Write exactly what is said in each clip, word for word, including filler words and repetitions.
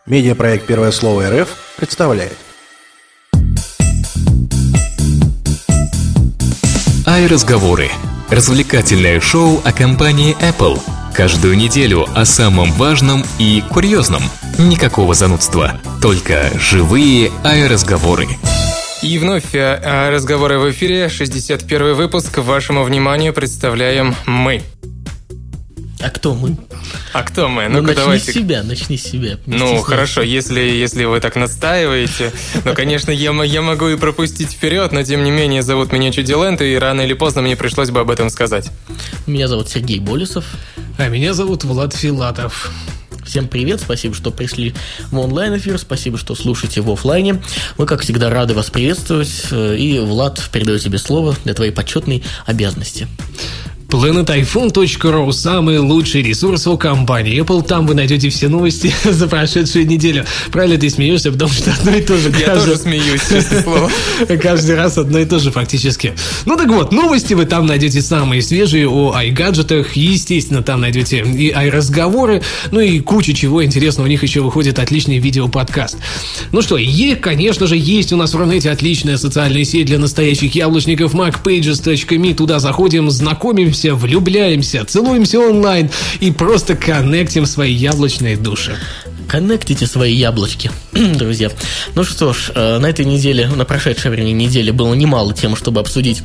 Медиапроект «Первое слово РФ» представляет. iRazговоры. Развлекательное шоу о компании Apple. Каждую неделю о самом важном и курьезном. Никакого занудства, только живые iRazговоры. И вновь разговоры в эфире, шестьдесят первый выпуск. Вашему вниманию представляем мы. А кто мы? А кто мы? Ну, Ну-ка, начни давайте. с себя, начни с себя. Не Ну, стесняйся. хорошо, если, если вы так настаиваете. Но, конечно, я, м- я могу и пропустить вперед, но, тем не менее, зовут меня Чудилент, и рано или поздно мне пришлось бы об этом сказать. Меня зовут Сергей Болесов. А меня зовут Влад Филатов. Всем привет, спасибо, что пришли в онлайн-эфир, спасибо, что слушаете в офлайне. Мы, как всегда, рады вас приветствовать. И, Влад, передаю тебе слово для твоей почетной обязанности. планет айфон точка ру – самый лучший ресурс у компании Apple. Там вы найдете все новости за прошедшую неделю. Правильно ты смеешься, потому что одно и то же. Я каждый- тоже смеюсь, честное слово. Каждый раз одно и то же фактически. Ну так вот, новости вы там найдете самые свежие о iGadget'ах. Естественно, там найдете и iRazговоры, ну и кучу чего интересного. У них еще выходит отличный видеоподкаст. Ну что, и, конечно же, есть у нас в Рунете отличная социальная сеть для настоящих яблочников mac pages точка me. Туда заходим, знакомимся, влюбляемся, целуемся онлайн и просто коннектим свои яблочные души. Коннектите свои яблочки, друзья. Ну что ж, э, на этой неделе, на прошедшей вернее, неделе было немало тем, чтобы обсудить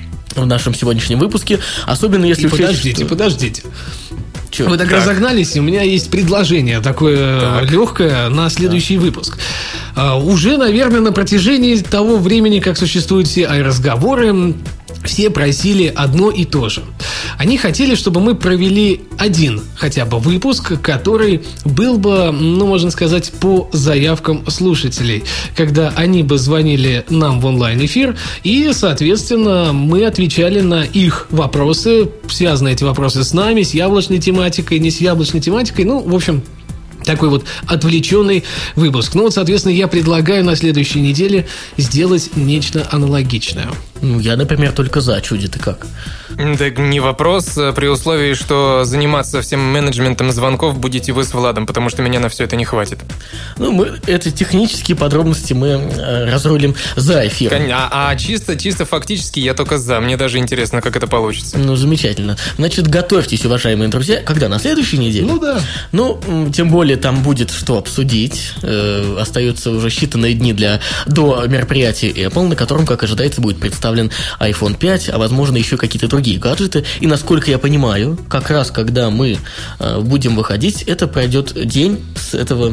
в нашем сегодняшнем выпуске. Особенно если... учесть, Подождите, что- подождите. Чё? Вы так, Так. разогнались, и у меня есть предложение такое Так. легкое на следующий выпуск. А, уже, наверное, на протяжении того времени, как существуют все iRazговоры, все просили одно и то же. Они хотели, чтобы мы провели один хотя бы выпуск, который был бы, ну, можно сказать, по заявкам слушателей, когда они бы звонили нам в онлайн-эфир, и, соответственно, мы отвечали на их вопросы, связаны эти вопросы с нами, с яблочной тематикой, не с яблочной тематикой, ну, в общем... Такой вот отвлеченный выпуск. Ну вот, соответственно, я предлагаю на следующей неделе сделать нечто аналогичное. Ну, я, например, только за. Чуди, ты как? Да не вопрос, при условии, что заниматься всем менеджментом звонков будете вы с Владом, потому что меня на все это не хватит. Ну, мы эти технические подробности мы э, разрулим за эфиром. Кон- А, а чисто, чисто фактически я только за. Мне даже интересно, как это получится. Ну, замечательно. Значит, готовьтесь, уважаемые друзья. Когда? На следующей неделе? Ну да. Ну, м, тем более там будет что обсудить. Э, остаются уже считанные дни для, до мероприятия Apple, на котором, как ожидается, будет представлен айфон пять, а возможно еще какие-то другие гаджеты. И, насколько я понимаю, как раз когда мы э, будем выходить, это пройдет день с этого,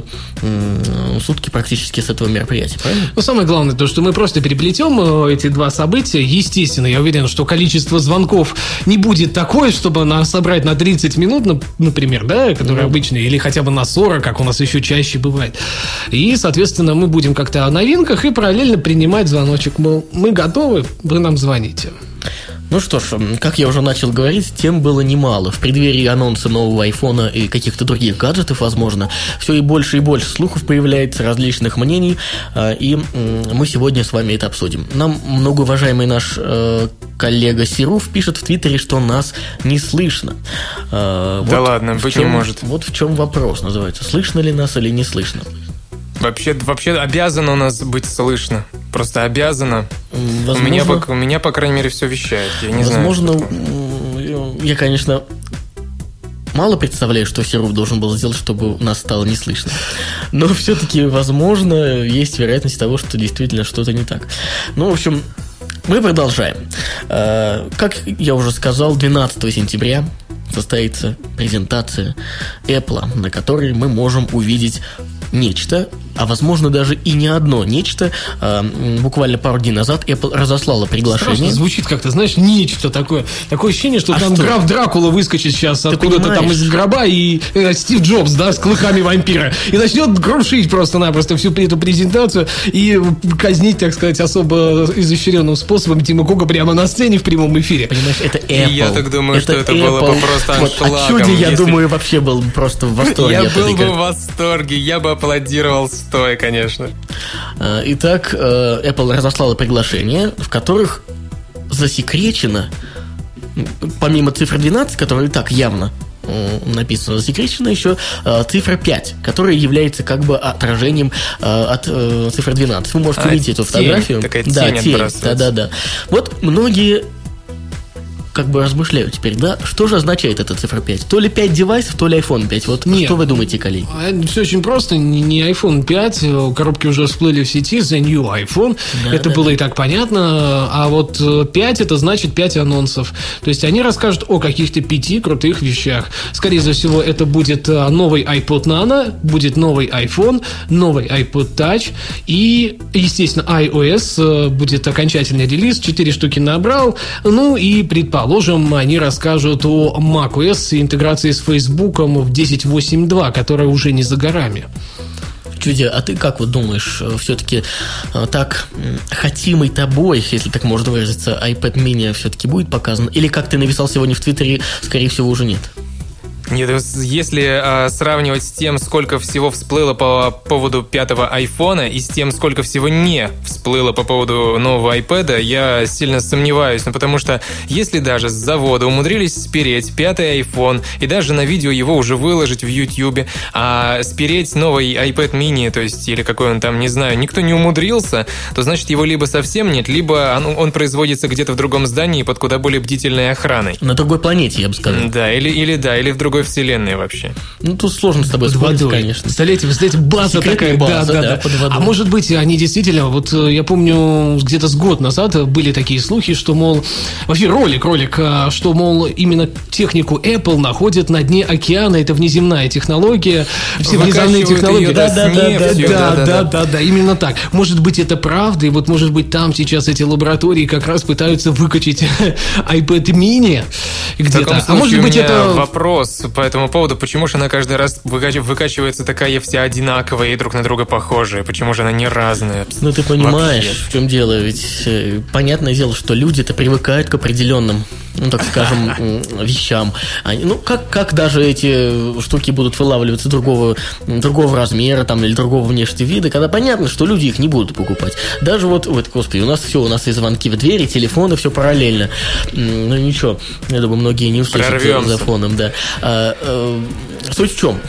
м, сутки практически с этого мероприятия, правильно? Но самое главное, то, что мы просто переплетем э, эти два события. Естественно, я уверен, что количество звонков не будет такое, чтобы нас собрать на тридцать минут, нап- например, да, которые Ну. обычные, или хотя бы на сорок, как у нас еще чаще бывает. И, соответственно, мы будем как-то о новинках и параллельно принимать звоночек. Мол, мы готовы, вы нам звоните. Ну что ж, как я уже начал говорить, тем было немало. В преддверии анонса нового айфона и каких-то других гаджетов, возможно, все и больше и больше слухов появляется, различных мнений, э, и м, мы сегодня с вами это обсудим. Нам многоуважаемый наш э, коллега Серов пишет в Твиттере, что нас не слышно. Э, Да вот ладно, в быть чем- не может. Вот в чем вопрос называется. Слышно ли нас или не слышно? Вообще, вообще обязано у нас быть слышно. Просто обязано. М, У, меня, возможно- по, у меня, по крайней мере, все вещает. Я не Возможно, знаю. м, я, конечно, мало представляю, что Серов должен был сделать, чтобы нас стало не слышно. Но все-таки, возможно, есть вероятность того, что действительно что-то не так. Ну, в общем, мы продолжаем. Э, Как я уже сказал, двенадцатого сентября состоится презентация Apple, на которой мы можем увидеть нечто, а возможно даже и не одно нечто. Э, Буквально пару дней назад Apple разослала приглашение. Страшно звучит как-то, знаешь, нечто такое. Такое ощущение, что А там что? граф Дракула выскочит сейчас откуда-то там понимаешь? из гроба, и э, Стив Джобс, да, с клыками вампира, и начнет крушить просто-напросто всю эту презентацию и казнить, так сказать, особо изощренным способом Тима Кука прямо на сцене в прямом эфире. Понимаешь, это Apple. я так думаю, что это было бы просто Вот, а аншлагом, Чуди, я если- думаю, вообще был просто в восторге Я от был этой бы игры. в восторге, я бы аплодировал стоя, конечно. А, Итак, э, Apple разослала приглашения, в которых засекречено, м, помимо цифры двенадцать, которая и так явно написано, засекречена еще цифра пять, которая является как бы отражением от цифры двенадцать. Вы можете а, увидеть эту фотографию. Такая да, тень тень. Да, да, да. Вот многие как бы размышляю теперь, да, что же означает эта цифра пять? То ли пять девайсов, то ли айфон пять. Вот Нет. Что вы думаете, коллеги? Все очень просто. Не айфон пять, коробки уже всплыли в сети, The New iPhone. Да, это да, было да. и так понятно. А вот пять, это значит пять анонсов. То есть они расскажут о каких-то пяти крутых вещах. Скорее всего, это будет новый iPod Nano, будет новый iPhone, новый iPod Touch и, естественно, iOS будет окончательный релиз. Четыре штуки набрал. Ну и предположим, Положим, они расскажут о macOS и интеграции с Фейсбуком в десять точка восемь точка два, которая уже не за горами. Чудя, а ты как вот думаешь, все-таки так хотимый тобой, если так можно выразиться, iPad mini все-таки будет показан? Или, как ты написал сегодня в Твиттере, скорее всего, уже нет? Нет, если а, сравнивать с тем, сколько всего всплыло по поводу пятого айфона и с тем, сколько всего не всплыло по поводу нового iPad, я сильно сомневаюсь. Ну, потому что если даже с завода умудрились спереть пятый iPhone и даже на видео его уже выложить в YouTube, а спереть новый iPad mini, то есть, или какой он там, не знаю, никто не умудрился, то значит его либо совсем нет, либо он, он производится где-то в другом здании под куда более бдительной охраной. На другой планете, я бы сказал. Да, или, или да, или в другой вселенной вообще. Ну, тут сложно с тобой спорить, конечно. Представляете, представляете, база такая, база, да, да, да, под да. А может быть, они действительно, вот я помню, где-то с год назад были такие слухи, что, мол, вообще ролик, ролик, что, мол, именно технику Apple находят на дне океана, это внеземная технология, все внеземные технологии. Да, да, да, да, да, да, да, да, именно так. Может быть, это правда, и вот, может быть, там сейчас эти лаборатории как раз пытаются выкачать iPad mini где-то. А может быть, это вопрос по этому поводу, почему же она каждый раз выкачивается такая вся одинаковая и друг на друга похожая? Почему же она не разная? Ну, ты понимаешь, вообще? В чем дело? Ведь э, понятное дело, что люди-то привыкают к определенным, ну, так скажем, вещам. Они, ну, как, как даже эти штуки будут вылавливаться другого, другого размера там, или другого внешнего вида, когда понятно, что люди их не будут покупать. Даже вот, вот, господи, у нас все, у нас и звонки в двери, телефоны, все параллельно. Ну, ничего, я думаю, многие не услышат за фоном, да. А, а, суть в чем?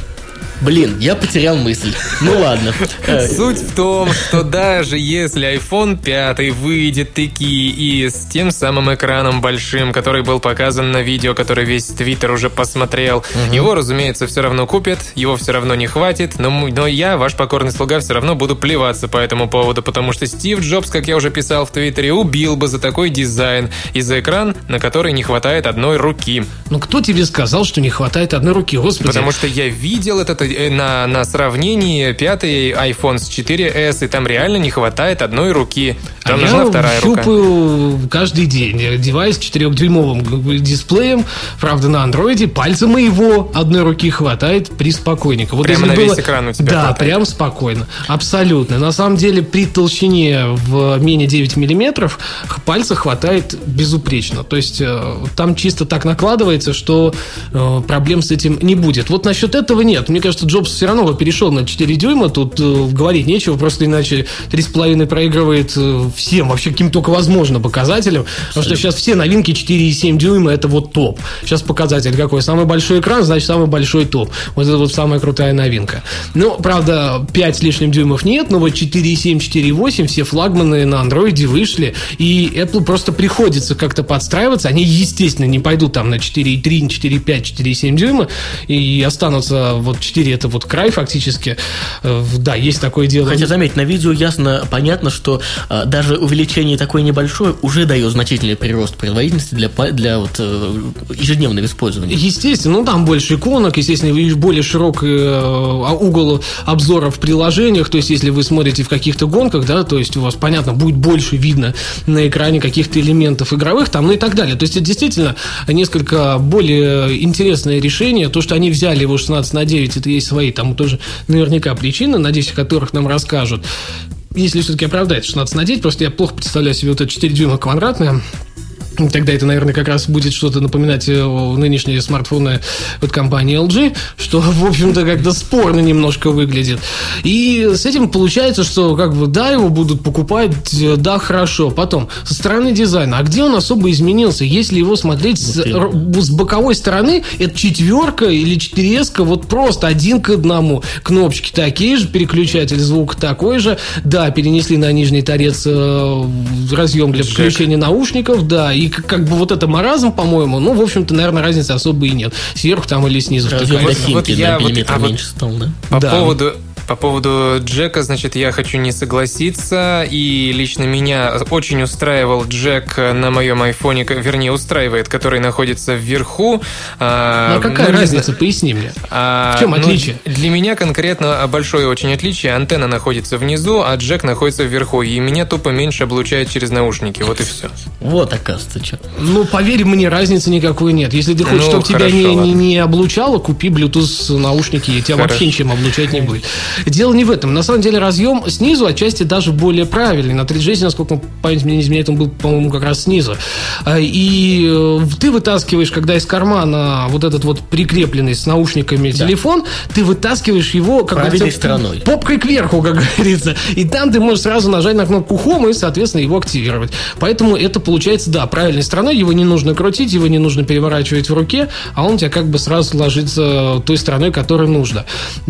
Блин, я потерял мысль. Ну ладно. Суть в том, что даже если iPhone пять выйдет таки и с тем самым экраном большим, который был показан на видео, который весь Твиттер уже посмотрел, угу. его, разумеется, все равно купят, его все равно не хватит, но, но я, ваш покорный слуга, все равно буду плеваться по этому поводу, потому что Стив Джобс, как я уже писал в Твиттере, убил бы за такой дизайн и за экран, на который не хватает одной руки. Ну кто тебе сказал, что не хватает одной руки, господи? Потому что я видел это На, на сравнении пятый iPhone с четыре эс, и там реально не хватает одной руки. Там а нужна я вторая рука. Я щупаю каждый день девайс с четырёхдюймовым дисплеем, правда, на андроиде, пальца моего одной руки хватает приспокойненько. Вот прямо на было... весь экран у тебя Да, хватает. прям спокойно. Абсолютно. На самом деле, при толщине в менее девять миллиметров пальца хватает безупречно. То есть, там чисто так накладывается, что проблем с этим не будет. Вот насчет этого нет. Мне кажется, Джобс все равно перешел на четыре дюйма, тут э, говорить нечего, просто иначе три с половиной проигрывает э, всем, вообще каким только возможно показателям, потому что сейчас все новинки четыре и семь дюйма это вот топ. Сейчас показатель какой? Самый большой экран, значит самый большой топ. Вот это вот самая крутая новинка. Ну, правда, пять с лишним дюймов нет, но вот четыре и семь, четыре и восемь все флагманы на андроиде вышли, и Apple просто приходится как-то подстраиваться. Они, естественно, не пойдут там на четыре и три, четыре и пять, четыре и семь дюйма и останутся вот четыре это вот край фактически. Да, есть такое дело. Хотя, заметь, на видео ясно, понятно, что а, даже увеличение такое небольшое уже дает значительный прирост производительности для, для вот, ежедневного использования. Естественно, ну там больше иконок, естественно, более широкий угол обзора в приложениях, то есть если вы смотрите в каких-то гонках, да, то есть у вас, понятно, будет больше видно на экране каких-то элементов игровых там, ну и так далее. То есть это действительно несколько более интересное решение. То, что они взяли его шестнадцать на девять, это есть свои там тоже наверняка причины, надеюсь, о которых нам расскажут. Если все-таки оправдается шестнадцать на девять, просто я плохо представляю себе вот это четыре дюйма квадратное. Тогда это, наверное, как раз будет что-то напоминать нынешние смартфоны от компании эл джи, что, в общем-то, как-то спорно немножко выглядит. И с этим получается, что, как бы, да, его будут покупать, да, хорошо. Потом, со стороны дизайна, а где он особо изменился? Если его смотреть с, с боковой стороны, это четверка или четыре эс, вот просто один к одному. Кнопочки такие же, переключатель звука такой же. Да, перенесли на нижний торец разъем для подключения наушников, да, и как бы вот это маразм, по-моему, ну, в общем-то, наверное, разницы особо и нет. Сверху там или снизу. Вот, вот я вот, а вот меньше стал, да? По да. поводу... По поводу джека, значит, я хочу не согласиться, и лично меня очень устраивал джек на моем айфоне, вернее, устраивает, который находится вверху. Ну, а какая ну, разница? Поясни мне. А, в чем отличие? Ну, для меня конкретно большое очень отличие. Антенна находится внизу, а джек находится вверху, и меня тупо меньше облучает через наушники, вот и все. Вот, оказывается, что. Ну, поверь мне, разницы никакой нет. Если ты хочешь, ну, чтобы тебя не, не, не облучало, купи Bluetooth наушники, и тебя хорошо. Вообще ничем облучать не будет. Дело не в этом. На самом деле разъем снизу отчасти даже более правильный. На три джи эс, насколько память мне не изменяет, он был, по-моему, как раз снизу. И ты вытаскиваешь, когда из кармана вот этот вот прикрепленный с наушниками да. телефон, ты вытаскиваешь его как правильной стороной. Попкой кверху, как говорится. И там ты можешь сразу нажать на кнопку Home и, соответственно, его активировать. Поэтому это получается, да, правильной стороной. Его не нужно крутить, его не нужно переворачивать в руке, а он у тебя как бы сразу ложится той стороной, которой нужно.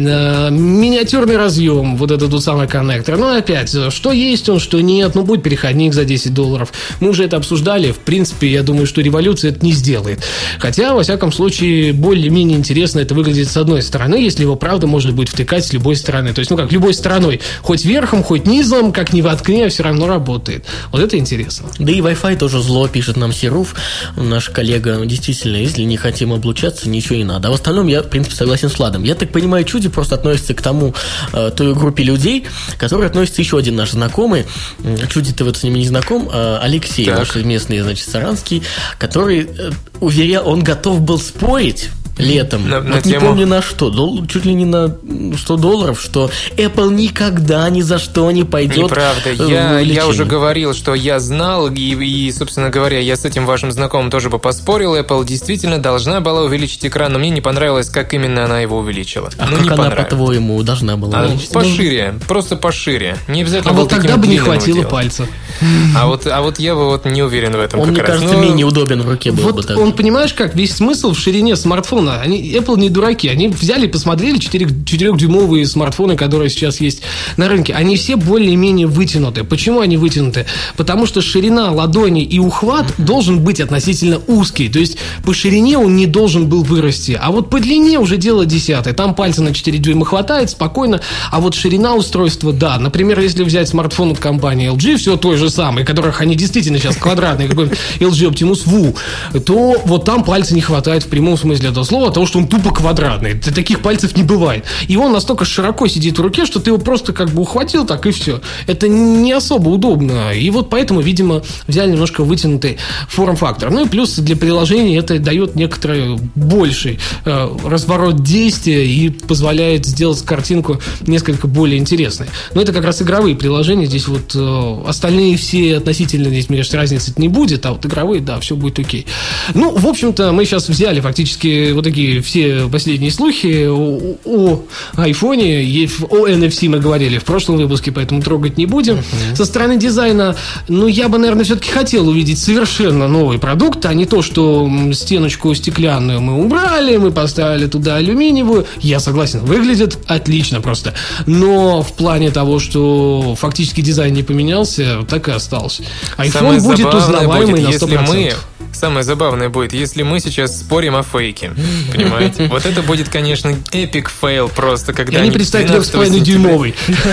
Миниатюрный разъем, вот этот вот самый коннектор. Ну, опять, что есть он, что нет. Ну, будет переходник за десять долларов. Мы уже это обсуждали. В принципе, я думаю, что революция это не сделает. Хотя, во всяком случае, более-менее интересно это выглядит с одной стороны, если его, правда, можно будет втыкать с любой стороны. То есть, ну, как любой стороной. Хоть верхом, хоть низом, как ни воткни, а все равно работает. Вот это интересно. Да и Wi-Fi тоже зло, пишет нам Серуф, наш коллега. Действительно, если не хотим облучаться, ничего не надо. А в остальном я, в принципе, согласен с Владом. Я так понимаю, чуди просто относится к тому, той группе людей, к которой относится еще один наш знакомый. Чуди, ты вот с ними не знаком, Алексей, так. наш местный, значит, саранский, который уверял, он готов был спорить летом, на, вот на не тему... помню на что, дол, чуть ли не на сто долларов, что Apple никогда ни за что не пойдет. Неправда, я, я уже говорил, что я знал, и, и, собственно говоря, я с этим вашим знакомым тоже бы поспорил, Apple действительно должна была увеличить экран, но мне не понравилось, как именно она его увеличила. А ну, как не она, по-твоему, должна была увеличить? А, пошире, ну... просто пошире. Не обязательно а вот тогда бы не хватило пальца. А вот, а вот я бы вот не уверен в этом. Он, как мне раз. кажется, но... менее удобен в руке был вот бы так. Он, понимаешь, как весь смысл в ширине смартфона. Они, Apple не дураки. Они взяли и посмотрели четырёхдюймовые смартфоны, которые сейчас есть на рынке. Они все более-менее вытянуты. Почему они вытянуты? Потому что ширина ладони и ухват должен быть относительно узкий. То есть по ширине он не должен был вырасти. А вот по длине уже дело десятое. Там пальца на четыре дюйма хватает, спокойно. А вот ширина устройства, да. Например, если взять смартфон от компании эл джи, все той же самой, которых они действительно сейчас квадратные, какой-нибудь эл джи Optimus Vu, то вот там пальца не хватает в прямом смысле этого слова, потому что он тупо квадратный. Таких пальцев не бывает. И он настолько широко сидит в руке, что ты его просто как бы ухватил, так и все. Это не особо удобно. И вот поэтому, видимо, взяли немножко вытянутый форм-фактор. Ну и плюс для приложения это дает некоторый больший э, разворот действия и позволяет сделать картинку несколько более интересной. Но это как раз игровые приложения. Здесь вот э, остальные все относительно, здесь, мне кажется, разницы не будет, а вот игровые, да, все будет окей. Ну, в общем-то, мы сейчас взяли фактически вот такие все последние слухи о, о айфоне, о эн эф си мы говорили в прошлом выпуске, поэтому трогать не будем. Uh-huh. Со стороны дизайна, ну, я бы, наверное, все-таки хотел увидеть совершенно новый продукт, а не то, что стеночку стеклянную мы убрали, мы поставили туда алюминиевую. Я согласен, выглядит отлично просто. Но в плане того, что фактически дизайн не поменялся, так и остался. iPhone будет узнаваемый на сто процентов. Мы... Самое забавное будет, если мы сейчас спорим о фейке. Понимаете? Вот это будет, конечно, эпик фейл просто, когда... Они представят трех с половиной дюймовый.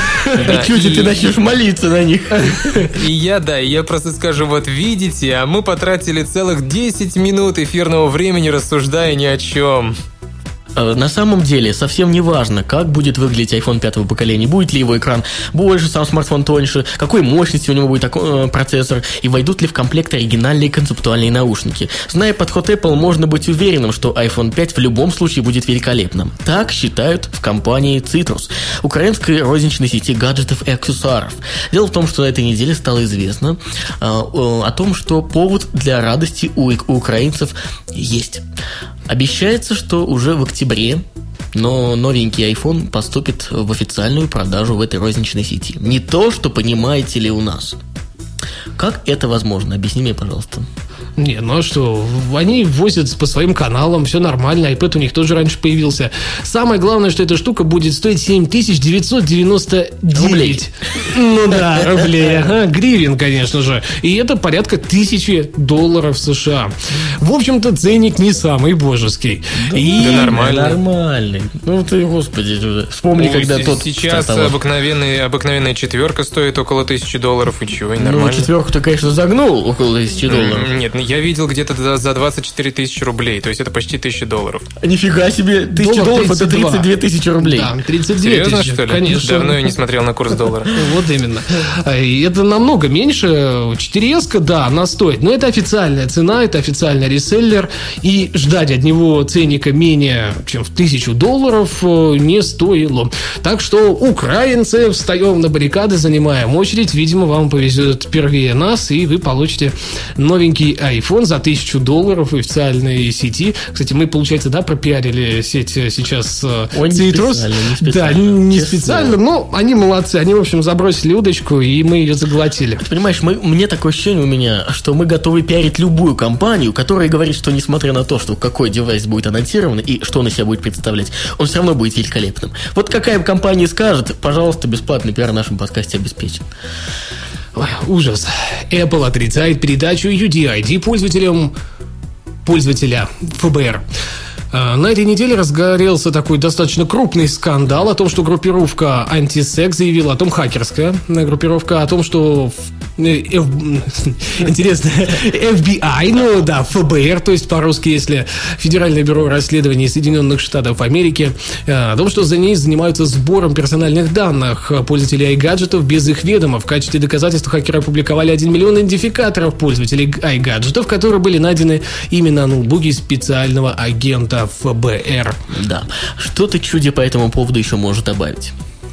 И чуть ты начнешь молиться на них. И я, да, я просто скажу, вот видите, а мы потратили целых десять минут эфирного времени, рассуждая ни о чем. На самом деле, совсем не важно, как будет выглядеть iPhone пятого поколения, будет ли его экран больше, сам смартфон тоньше, какой мощности у него будет такой, э, процессор, и войдут ли в комплект оригинальные концептуальные наушники. Зная подход Apple, можно быть уверенным, что iPhone пять в любом случае будет великолепным. Так считают в компании Citrus. украинской розничной сети гаджетов и аксессуаров. Дело в том, что на этой неделе стало известно а, о том, что повод для радости у, у украинцев есть. Обещается, что уже в октябре но новенький iPhone поступит в официальную продажу в этой розничной сети. Не то, что понимаете ли у нас. Как это возможно? Объясни мне, пожалуйста. Не, ну а что, они возят по своим каналам, все нормально, iPad у них тоже раньше появился. Самое главное, что эта штука будет стоить семь тысяч девятьсот девяносто девять рублей. Ну да, рублей, ага, гривен, конечно же. И это порядка тысячи долларов США. В общем-то, ценник не самый божеский. Да, И... да нормальный. Нормальный. Ну ты, господи, вспомни, ну, когда тот сейчас стартовал. обыкновенный, обыкновенная четверка стоит около тысячи долларов, и чего, и Ну, нормально. четверку ты, конечно, загнул около тысячи долларов. Нет, я видел где-то за двадцать четыре тысячи рублей, то есть это почти тысяча долларов. Нифига себе, тысяча Доллар долларов это тридцать два. тридцать две тысячи рублей. Да, тридцать две Серьезно, тысячи, что ли? конечно. Давно я не смотрел на курс доллара. Вот именно. И это намного меньше. четыре эс, да, она стоит. Но это официальная цена, это официальный реселлер. И ждать от него ценника менее чем в тысячу долларов не стоило. Так что, украинцы, встаем на баррикады, занимаем очередь. Видимо, вам повезет первее нас, и вы получите новенький iPhone за тысячу долларов в официальной сети. Кстати, мы, получается, да, пропиарили сеть сейчас Ой, не Цитрус. специально, не специально. Да, не, не Честно. специально, но они молодцы. Они, в общем, забросили удочку, и мы ее заглотили. Понимаешь, мы, мне такое ощущение у меня, что мы готовы пиарить любую компанию, которая говорит, что несмотря на то, что какой девайс будет анонсирован и что он из себя будет представлять, он все равно будет великолепным. Вот какая компания скажет, пожалуйста, бесплатный пиар в нашем подкасте обеспечен. Ой, ужас. Apple отрицает передачу ю ди ай ди пользователям пользователя эф бэ эр. На этой неделе разгорелся такой достаточно крупный скандал о том, что группировка Антисек заявила о том, хакерская группировка, о том, что F... интересно, эф би ай, ну да, эф бэ эр, то есть по-русски, если Федеральное бюро расследований Соединенных Штатов Америки, о том, что за ней занимаются сбором персональных данных пользователей iGadget'ов без их ведома. В качестве доказательства хакеры опубликовали один миллион идентификаторов пользователей iGadget'ов, которые были найдены именно на ноутбуке специального агента эф бэ эр. Да. Что ты, чуди, по этому поводу еще можешь добавить?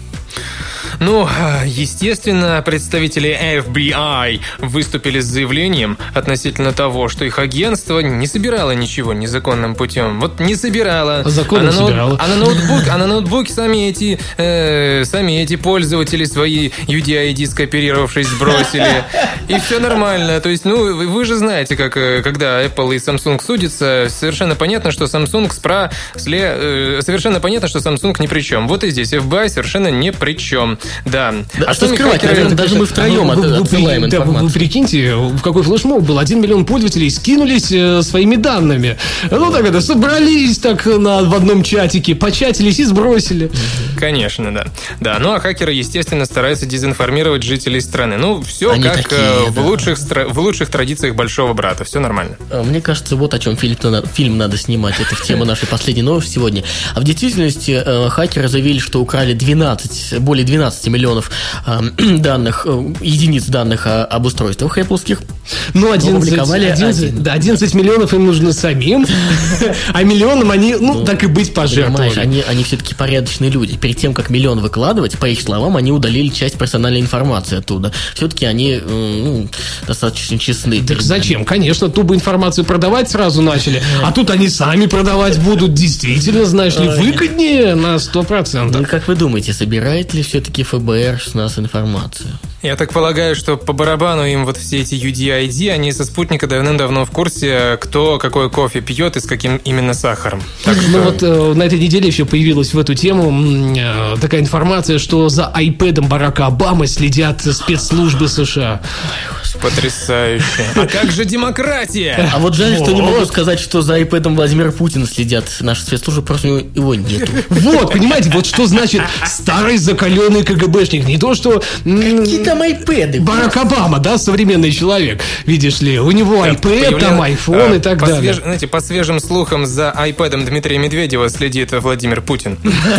Ну, естественно, представители эф би ай выступили с заявлением относительно того, что их агентство не собирало ничего незаконным путем. Вот не собирало. Законно а на собирало. Ноут, а на ноутбук, а на ноутбуке сами эти, э, сами эти пользователи свои ю ди ай ди скопировавшись сбросили. И все нормально. То есть, ну, вы, вы же знаете, как когда Apple и Samsung судятся, совершенно понятно, что Samsung спра, сле, э, совершенно понятно, что Samsung ни при чем. Вот и здесь эф би ай совершенно ни при чем. Да. Да, а что сами скрывать, хакеры- наверное, даже мы втроем Вы- от- вы- вы отсылаем при- да, вы, информацию. вы прикиньте, в какой флешмоб был. Один миллион пользователей скинулись э, своими данными. Ну так это, собрались так на, в одном чатике, початились и сбросили. Конечно, да. Да, ну а хакеры, естественно, стараются дезинформировать жителей страны. Ну, все Они как такие, э, в, да. лучших, стра- в лучших традициях большого брата. Все нормально. Мне кажется, вот о чем фильм надо, фильм надо снимать. Это в тему нашей последней новости сегодня. А в действительности э, хакеры заявили, что украли двенадцать, более двенадцать миллионов э, данных, э, единиц данных о- об устройствах Apple'ских. Ну, одиннадцать, опубликовали одиннадцать, один. да, одиннадцать миллионов им нужно самим, а миллионам они, ну, так и быть, Понимаешь, пожертвовали. они, они все-таки порядочные люди. Перед тем, как миллион выкладывать, по их словам, они удалили часть персональной информации оттуда. Все-таки они э, ну, достаточно честны. Так перед зачем? Конечно, ту бы информацию продавать сразу начали, а тут они сами продавать будут. Действительно, знаешь ли, выгоднее на сто нами. Ну, процентов. как вы думаете, собирает ли все-таки эф бэ эр с нас информацию? Я так полагаю, что по барабану им вот все эти ю ди ай ди, они со спутника давным-давно в курсе, кто какой кофе пьет и с каким именно сахаром. Так Ну что- вот э, на этой неделе еще появилась в эту тему м, э, такая информация, что за айпэдом Барака Обамы следят спецслужбы США. Потрясающе. А как же демократия? А вот жаль, что не Вот. могу сказать, что за iPad'ом Владимира Путина следят наши спецслужбы, просто у него его нету. Вот, понимаете, вот что значит старый закаленный ка гэ бэшник. Не то, что... м, Какие-то там iPad? Барак Обама, да, современный человек, видишь ли. У него iPad, там iPhone и так по далее. Свеж... Знаете, по свежим слухам за iPad'ом Дмитрия Медведева следит Владимир Путин.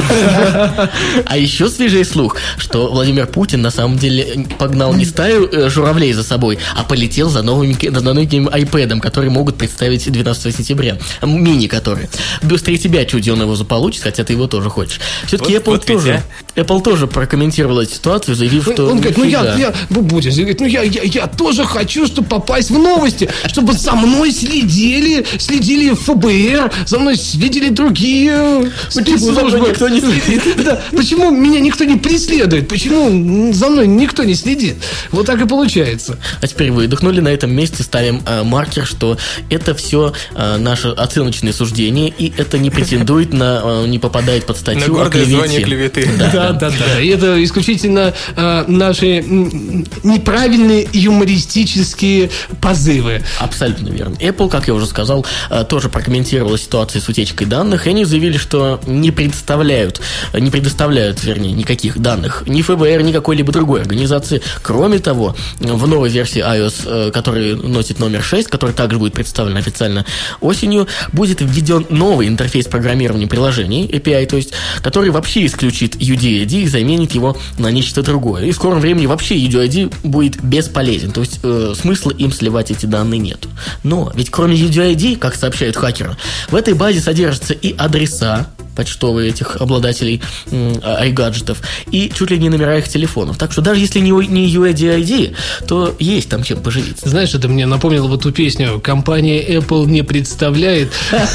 А еще свежий слух, что Владимир Путин на самом деле погнал не стаю э, журавлей за собой, а полетел за новыми, за новым iPad'ом, которые могут представить двенадцатого сентября. Мини которые. Быстрее тебя, чуди, он его заполучит, хотя ты его тоже хочешь. Все-таки Вот- Apple, вот тоже, ведь, Apple тоже прокомментировал эту ситуацию, заявив, что... Он говорит, ну я, нифига. я Бубутин, говорит, ну я, я, я тоже хочу, чтобы попасть в новости, чтобы за мной следили, следили эф бэ эр, за мной следили другие Почему за мной спецслужбы. никто не следит? Да, почему меня никто не преследует? Почему за мной никто не следит? Вот так и получается. А теперь выдохнули, на этом месте ставим э, маркер, что это все э, наше оценочное суждение, и это не претендует на, э, не попадает под На статью о гордое клевете. звание клеветы. Да, да, да. И это исключительно э, наши м, неправильные юмористические позывы. Абсолютно верно. Apple, как я уже сказал, э, тоже прокомментировала ситуацию с утечкой данных, и они заявили, что не представляют, э, не предоставляют, вернее, никаких данных ни эф бэ эр, ни какой-либо другой организации. Кроме того, в новой версии iOS, э, который носит номер шесть, который также будет представлен официально осенью, будет введен новый интерфейс программирования приложений, эй пи ай, то есть, который вообще исключит ю ди ай ди и заменит его на нечто другое. И в скором времени вообще ю ди ай ди будет бесполезен, то есть э, смысла им сливать эти данные нет. Но ведь кроме ю ди ай ди, как сообщают хакеры, в этой базе содержатся и адреса почтовые этих обладателей iGadget'ов, и чуть ли не номера их телефонов. Так что даже если не, не ю ди ай ди, то есть там чем поживиться. Знаешь, это мне напомнило вот ту песню. Компания Apple не представляет,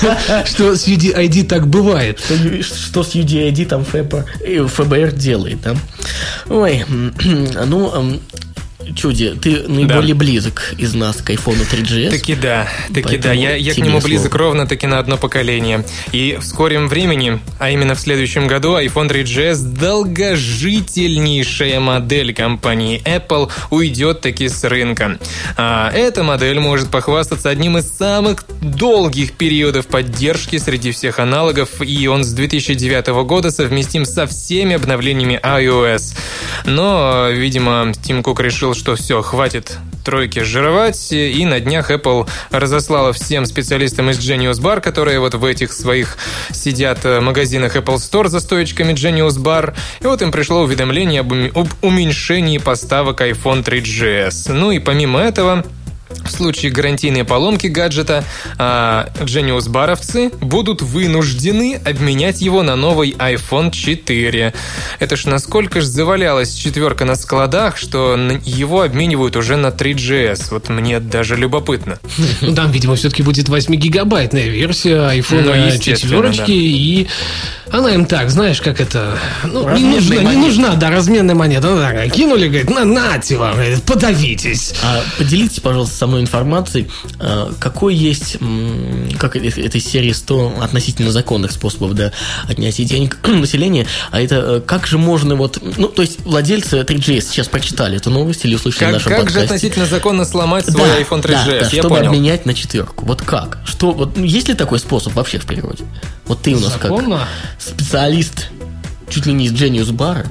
что с ю ди ай ди так бывает. Что, что с ю ди ай ди там эф бэ эр делает, да? Ой, ну... Чуди, ты наиболее да. близок из нас к айфону три джи эс. Таки да, таки Поэтому да. Я, я к нему слово. близок ровно-таки на одно поколение. И в скором времени, а именно в следующем году, iPhone три джи эс, долгожительнейшая модель компании Apple, уйдет таки с рынка. А эта модель может похвастаться одним из самых долгих периодов поддержки среди всех аналогов, и он с две тысячи девятого года совместим со всеми обновлениями iOS. Но, видимо, Тим Кук решил, что все, хватит тройки жировать, и на днях Apple разослала всем специалистам из Genius Bar, которые вот в этих своих сидят в магазинах Apple Store за стоечками Genius Bar, и вот им пришло уведомление об, об уменьшении поставок iPhone три джи эс. Ну и помимо этого, в случае гарантийной поломки гаджета, Genius Баровцы будут вынуждены обменять его на новый iPhone четыре. Это ж насколько ж завалялась четверка на складах, что его обменивают уже на три джи эс. Вот мне даже любопытно. Ну, там, видимо, все-таки будет восьмигигабайтная версия iPhone Ну, четыре, да. и она им так, знаешь, как это... Ну, не Разменная нужна, не монета. нужна, да, разменная монета. Ну, так, кинули, говорит, на, нате вам, говорит, подавитесь. А поделитесь, пожалуйста, со мной информацией, а, какой есть, м, как э- этой серии сто относительно законных способов да, отнятия денег населения, а это э, как же можно вот... Ну, то есть владельцы три джи эс сейчас прочитали эту новость или услышали в Как, нашем как же подкасте. относительно законно сломать свой Да, iPhone три да, джи эс? да, Я чтобы понял. обменять на четверку. Вот как? Что, вот, ну, есть ли такой способ вообще в природе? Вот ты у нас Законно? как специалист чуть ли не из Genius Bar.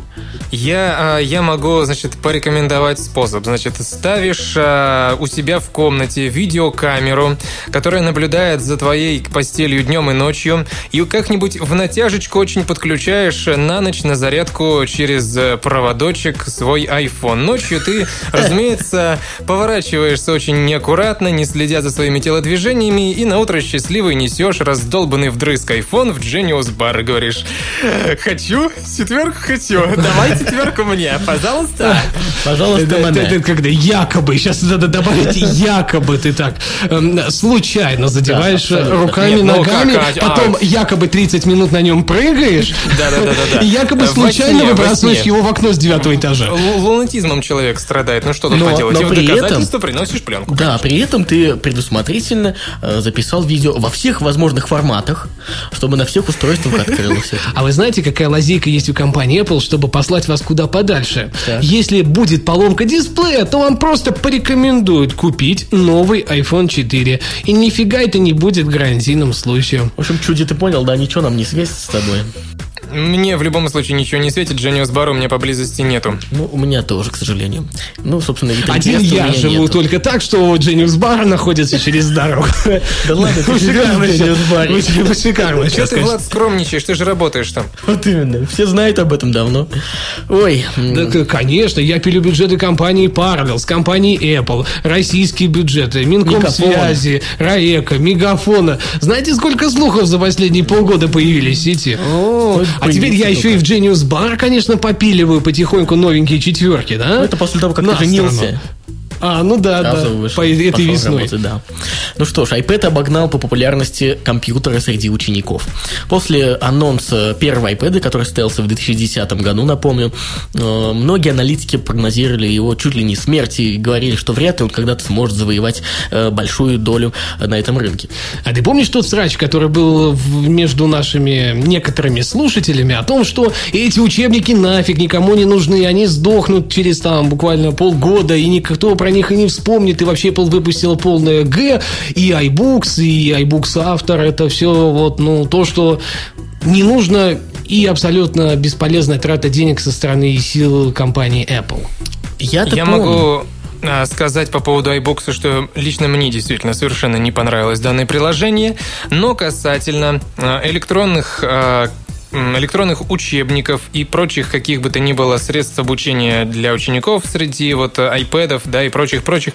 Я, а, я могу, значит, порекомендовать способ. Значит, ставишь а, у себя в комнате видеокамеру, которая наблюдает за твоей постелью днем и ночью, и как-нибудь в натяжечку очень подключаешь на ночь на зарядку через проводочек свой iPhone. Ночью ты, разумеется, поворачиваешься очень неаккуратно, не следя за своими телодвижениями, и на утро счастливый несешь раздолбанный вдрызг iPhone в Genius Bar и говоришь: «Хочу, четверку хочу, давай четверку мне, пожалуйста». Пожалуйста, Это, это- мне. это когда якобы, сейчас надо добавить, якобы ты так эм, случайно задеваешь Да, абсолютно. руками, Нет, ну ногами, как, а- потом якобы тридцать минут на нем прыгаешь, Да-да-да-да. и якобы Во случайно сне, во выбрасываешь сне. его в окно с девятого этажа. Л- Лунатизмом человек страдает. Ну что тут Но- поделать? но И в при доказательство приносишь пленку. Да, при этом ты предусмотрительно э, записал видео во всех возможных форматах, чтобы на всех устройствах открылось это. А вы знаете, какая лазейка есть у компании Apple, чтобы послать вас куда подальше? Так. Если будет поломка дисплея, то вам просто порекомендуют купить новый iPhone четыре. И нифига это не будет гарантийным случаем. В общем, чуди, ты понял, да, ничего нам не светит с тобой. мне в любом случае ничего не светит, Genius Bar у меня поблизости нету. Ну, у меня тоже, к сожалению. Ну, собственно, и Один я живу нету. Только так, что Genius Bar находится через дорогу. Да ладно, ты шикарно в Genius Bar. Шикарно. Что ты, Влад, скромничаешь? Ты же работаешь там. Вот именно. Все знают об этом давно. Ой. Да, конечно, я пилю бюджеты компании Parallels, компании Apple, российские бюджеты, Минкомсвязи, Раэко, Мегафона. Знаете, сколько слухов за последние полгода появились в сети? О, а теперь я еще и в Genius Bar, конечно, попиливаю потихоньку новенькие четверки, да? Это после того, как ты женился. А, ну да, да, по этой весной. Работать, да. Ну что ж, iPad обогнал по популярности компьютеры среди учеников. После анонса первого iPad, который состоялся в две тысячи десятом году, напомню, многие аналитики прогнозировали его чуть ли не смерть и говорили, что вряд ли он когда-то сможет завоевать большую долю на этом рынке. А ты помнишь тот срач, который был между нашими некоторыми слушателями о том, что эти учебники нафиг никому не нужны, они сдохнут через там буквально полгода, и никто про них и не вспомнит, и вообще Apple выпустила полное Г, и iBooks, и iBooks Автор, это все вот, ну, то, что не нужно и абсолютно бесполезная трата денег со стороны и сил компании Apple. Я-то Я помню. могу сказать по поводу iBooks, что лично мне действительно совершенно не понравилось данное приложение, но касательно электронных электронных учебников и прочих каких бы то ни было средств обучения для учеников среди вот айпэдов, да, и прочих-прочих.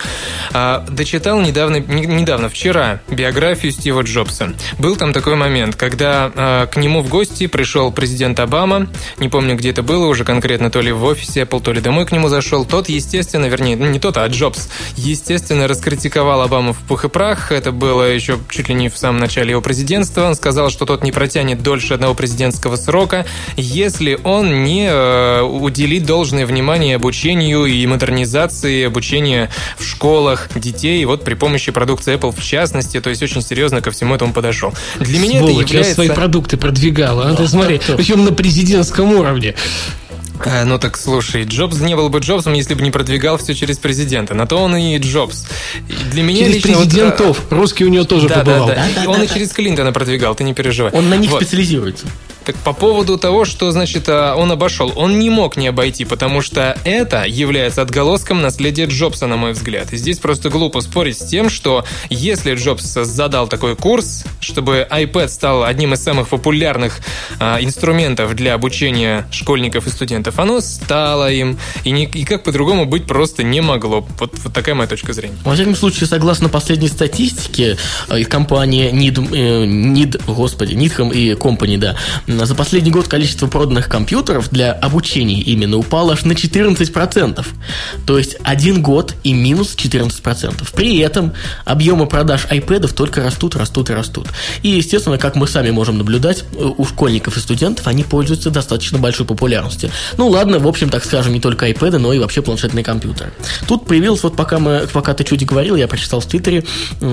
Дочитал недавно, недавно, вчера, биографию Стива Джобса. Был там такой момент, когда к нему в гости пришел президент Обама, не помню, где это было уже конкретно, то ли в офисе Apple, то ли домой к нему зашел. Тот, естественно, вернее, не тот, а Джобс, естественно, раскритиковал Обаму в пух и прах. Это было еще чуть ли не в самом начале его президентства. Он сказал, что тот не протянет дольше одного президентского срока, если он не э, уделит должное внимание обучению и модернизации обучения в школах детей, вот при помощи продукции Apple в частности, то есть очень серьезно ко всему этому подошел. Для меня Сволочь, это является... я свои продукты продвигал, а? Ты смотри, причем на президентском уровне. А, ну так слушай, Джобс не был бы Джобсом, если бы не продвигал все через президента. На то он и Джобс. Для меня через лично президентов. Вот, русский у него тоже да, побывал. Да, да. Да, да, он да, и да. через Клинтона продвигал, ты не переживай. Он на них вот. специализируется. Так по поводу того, что, значит, он обошел, он не мог не обойти, потому что это является отголоском наследия Джобса, на мой взгляд. И здесь просто глупо спорить с тем, что если Джобс задал такой курс, чтобы iPad стал одним из самых популярных а, инструментов для обучения школьников и студентов, оно стало им, и, не, и как по-другому быть просто не могло. Вот, вот такая моя точка зрения. Во всяком случае, согласно последней статистике из компании Нид, э, Нид, господи, Needham и Company, да, за последний год количество проданных компьютеров для обучения именно упало аж на четырнадцать процентов. То есть один год и минус четырнадцать процентов. При этом объемы продаж iPad'ов только растут, растут и растут. И, естественно, как мы сами можем наблюдать, у школьников и студентов они пользуются достаточно большой популярностью. Ну ладно, в общем, так скажем, не только iPad'ы, но и вообще планшетные компьютеры. Тут появилось, вот пока, мы, пока ты чуть говорил, я прочитал в Твиттере,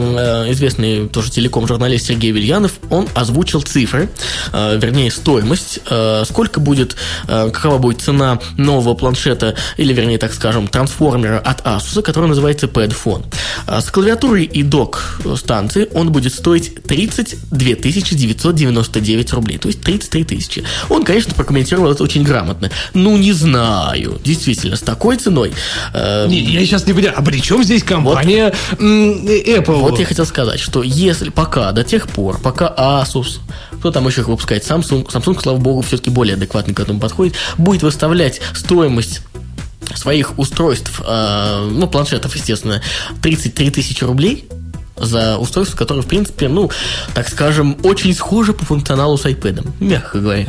э, известный тоже телеком-журналист Сергей Вильянов, он озвучил цифры, э, вернее, стоимость, э, сколько будет, э, какова будет цена нового планшета, или, вернее, так скажем, трансформера от Asus, который называется Padfone. Э, с клавиатурой и док-станцией он будет стоить тридцать две тысячи девятьсот девяносто девять рублей, то есть тридцать три тысячи. Он, конечно, прокомментировал это очень грамотно. Ну, не знаю, действительно, с такой ценой... Э, не, я сейчас не понимаю, а при чем здесь компания вот, Apple? Вот я хотел сказать, что если пока, до тех пор, пока Asus, кто там еще их выпускает, Samsung, Samsung, слава богу, все-таки более адекватно к этому подходит, будет выставлять стоимость своих устройств, э, ну, планшетов, естественно, тридцать три тысячи рублей за устройство, которое, в принципе, ну, так скажем, очень схоже по функционалу с iPad, мягко говоря.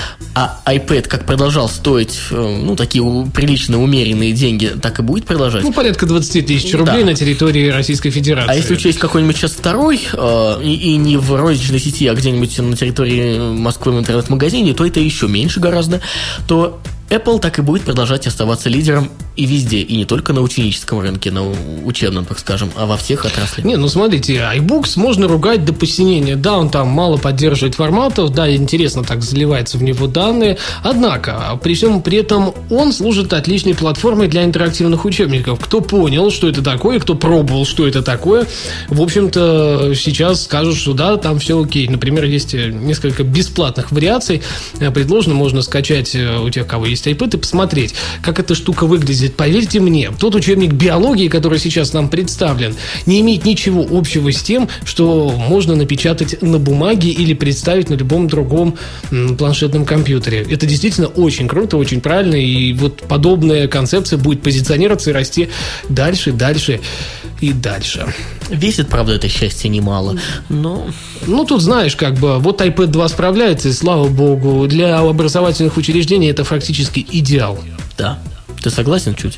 А iPad как продолжал стоить, ну, такие приличные, умеренные деньги, так и будет продолжать. Ну, порядка двадцать тысяч рублей, да, на территории Российской Федерации. А если учесть какой-нибудь сейчас второй, э, и, и не в розничной сети, а где-нибудь на территории Москвы в интернет-магазине, то это еще меньше гораздо, то Apple так и будет продолжать оставаться лидером и везде, и не только на ученическом рынке, на учебном, так скажем, а во всех отраслях. Не, ну смотрите, iBooks можно ругать до посинения. Да, он там мало поддерживает форматов, да, интересно так заливается в него данные. Однако, при всем при этом он служит отличной платформой для интерактивных учебников. Кто понял, что это такое, кто пробовал, что это такое, в общем-то, сейчас скажут, что да, там все окей. Например, есть несколько бесплатных вариаций. Предложено, можно скачать у тех, у кого есть iPad, и посмотреть, как эта штука выглядит. Поверьте мне, тот учебник биологии, который сейчас нам представлен, не имеет ничего общего с тем, что можно напечатать на бумаге или представить на любом другом планшетном компьютере. Это действительно очень круто, очень правильно, и вот подобная концепция будет позиционироваться и расти дальше, дальше и дальше. Весит, правда, это счастье немало, но... Ну, тут, знаешь, как бы, вот iPad два справляется, и слава богу, для образовательных учреждений это фактически идеал. Да. Ты согласен чуть?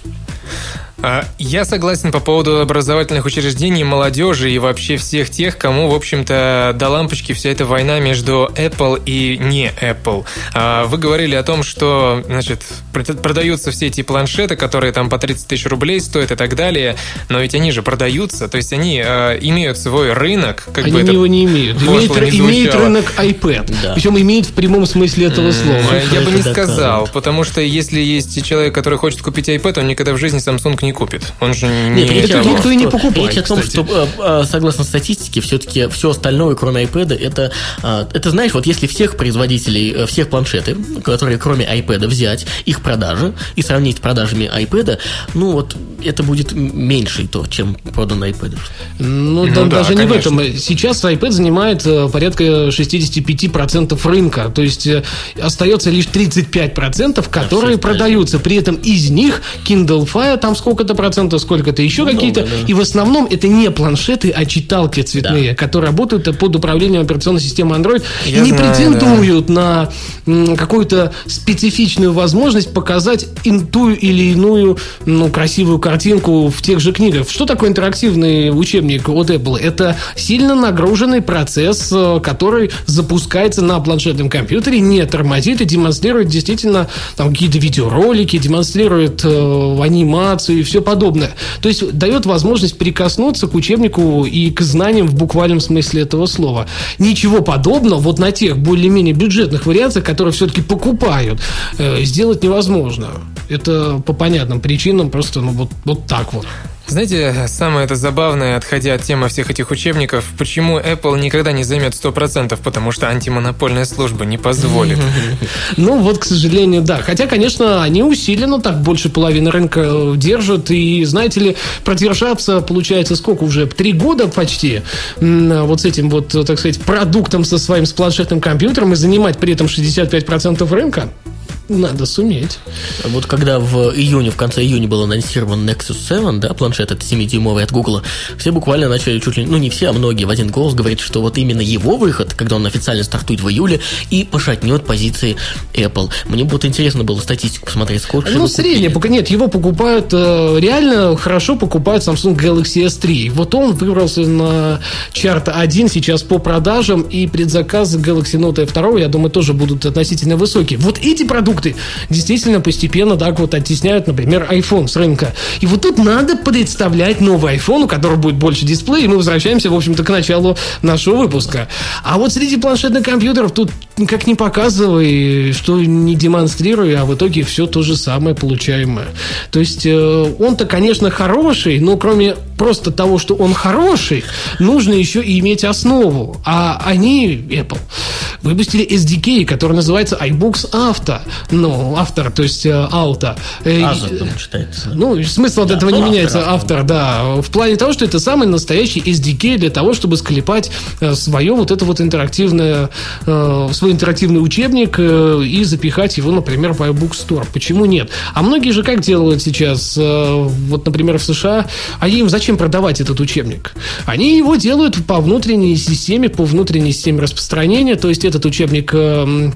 Я согласен по поводу образовательных учреждений, молодежи и вообще всех тех, кому, в общем-то, до лампочки вся эта война между Apple и не Apple. Вы говорили о том, что, значит, продаются все эти планшеты, которые там по тридцать тысяч рублей стоят и так далее, но ведь они же продаются, то есть они имеют свой рынок. Как они бы это его не имеют. Имеет, не имеет рынок iPad. Да. Причем имеет в прямом смысле этого слова. Я бы не сказал, потому что если есть человек, который хочет купить iPad, он никогда в жизни Samsung не купит. Он же не... Нет, речь, того, никто и не покупает, речь о том, кстати. что, согласно статистике, все-таки все остальное, кроме iPad, это, это, знаешь, вот если всех производителей, всех планшеты, которые кроме iPad взять, их продажи и сравнить с продажами iPad, ну вот это будет меньше то, чем продан iPad. Ну, ну там да, даже конечно. не в этом. Сейчас iPad занимает порядка шестьдесят пять процентов рынка. То есть остается лишь тридцать пять процентов, которые да, продаются. При этом из них Kindle Fire там сколько-то процентов, сколько-то еще много, какие-то. Да. И в основном это не планшеты, а читалки цветные, да. которые работают под управлением операционной системы Android. Я и не знаю, претендуют да. на какую-то специфичную возможность показать ту или иную ну, красивую картинку в тех же книгах. Что такое интерактивный учебник от Apple? Это сильно нагруженный процесс, который запускается на планшетном компьютере, не тормозит и демонстрирует действительно там, какие-то видеоролики, демонстрирует э, анимацию и все подобное. То есть дает возможность прикоснуться к учебнику и к знаниям в буквальном смысле этого слова. Ничего подобного вот на тех более-менее бюджетных вариациях, которые все-таки покупают, э, сделать невозможно. Это по понятным причинам просто ну, вот, вот так вот. Знаете, самое это забавное, отходя от темы всех этих учебников, почему Apple никогда не займет сто процентов, потому что антимонопольная служба не позволит. Ну, вот, к сожалению, да. Хотя, конечно, они усиленно так больше половины рынка держат, и, знаете ли, продержаться, получается, сколько уже? Три года почти вот с этим вот, так сказать, продуктом со своим с планшетным компьютером и занимать при этом шестьдесят пять процентов рынка. Надо суметь. Вот когда в июне, в конце июня был анонсирован Nexus семь, да, планшет это семидюймовый от Google, все буквально начали чуть ли, ну не все, а многие в один голос говорить, что вот именно его выход, когда он официально стартует в июле, и пошатнет позиции Apple. Мне бы вот интересно было статистику посмотреть, сколько же Ну, средняя, пока нет, его покупают, реально хорошо покупают Samsung Galaxy эс три. Вот он выбрался на чарт один сейчас по продажам, и предзаказы Galaxy Note два, я думаю, тоже будут относительно высокие. Вот эти продукты действительно постепенно так вот оттесняют, например, iPhone с рынка. И вот тут надо представлять новый iPhone, у которого будет больше дисплея, и мы возвращаемся, в общем-то, к началу нашего выпуска. А вот среди планшетных компьютеров тут как не показывай, что не демонстрируй, а в итоге все то же самое получаемое. То есть он-то, конечно, хороший, но кроме просто того, что он хороший, нужно еще и иметь основу. А они, Apple, выпустили эс ди кей, который называется iBooks Auto. Ну, автор, то есть ауто. Автор там читается. Ну, смысл от да, этого не автор, меняется. Автор, автор, да. В плане того, что это самый настоящий эс ди кей для того, чтобы склепать свое вот это вот интерактивное, свой интерактивный учебник и запихать его, например, в iBook Store. Почему нет? А многие же как делают сейчас? Вот, например, в США. А им зачем продавать этот учебник? Они его делают по внутренней системе, по внутренней системе распространения. То есть этот учебник